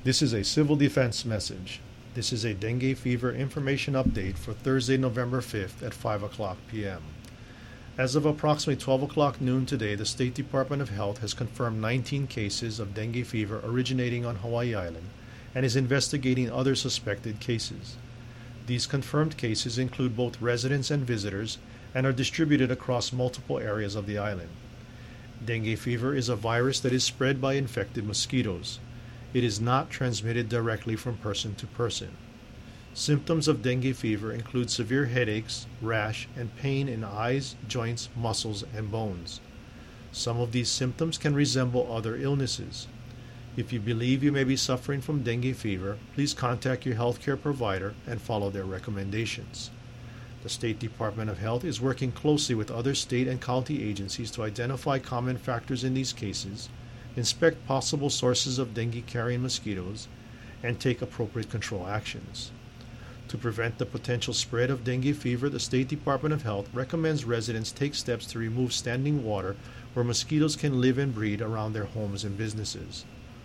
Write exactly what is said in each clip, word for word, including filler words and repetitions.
This is a civil defense message. This is a dengue fever information update for Thursday, November fifth at five o'clock p.m. As of approximately twelve o'clock noon today, the State Department of Health has confirmed nineteen cases of dengue fever originating on Hawaii Island and is investigating other suspected cases. These confirmed cases include both residents and visitors and are distributed across multiple areas of the island. Dengue fever is a virus that is spread by infected mosquitoes. It is not transmitted directly from person to person. Symptoms of dengue fever include severe headaches, rash, and pain in eyes, joints, muscles, and bones. Some of these symptoms can resemble other illnesses. If you believe you may be suffering from dengue fever, please contact your healthcare provider and follow their recommendations. The State Department of Health is working closely with other state and county agencies to identify common factors in these cases, inspect possible sources of dengue-carrying mosquitoes, and take appropriate control actions. To prevent the potential spread of dengue fever, the State Department of Health recommends residents take steps to remove standing water where mosquitoes can live and breed around their homes and businesses.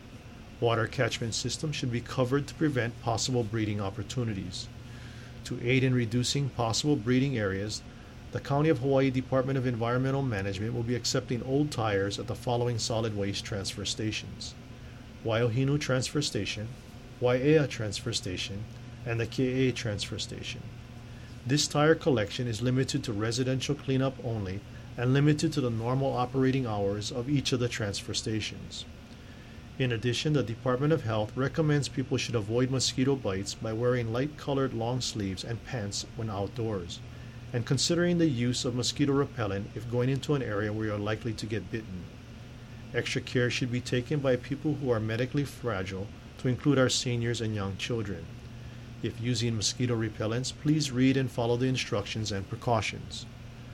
Water catchment systems should be covered to prevent possible breeding opportunities. To aid in reducing possible breeding areas, the County of Hawaii Department of Environmental Management will be accepting old tires at the following solid waste transfer stations: Waiohinu Transfer Station, Waiea Transfer Station, and the Ke'e Transfer Station. This tire collection is limited to residential cleanup only and limited to the normal operating hours of each of the transfer stations. In addition, the Department of Health recommends people should avoid mosquito bites by wearing light-colored long sleeves and pants when outdoors, and considering the use of mosquito repellent if going into an area where you are likely to get bitten. Extra care should be taken by people who are medically fragile, to include our seniors and young children. If using mosquito repellents, please read and follow the instructions and precautions.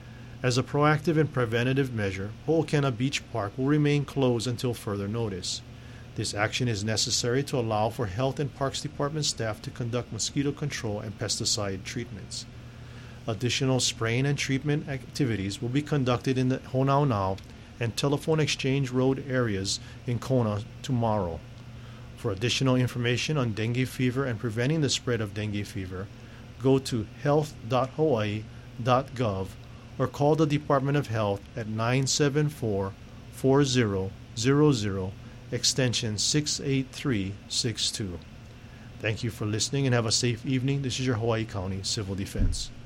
As a proactive and preventative measure, Ho'okena Beach Park will remain closed until further notice. This action is necessary to allow for Health and Parks Department staff to conduct mosquito control and pesticide treatments. Additional spraying and treatment activities will be conducted in the Honaunau and Telephone Exchange Road areas in Kona tomorrow. For additional information on dengue fever and preventing the spread of dengue fever, go to health dot hawaii dot gov or call the Department of Health at nine seven four, four zero zero zero, extension six eight three six two. Thank you for listening and have a safe evening. This is your Hawaii County Civil Defense.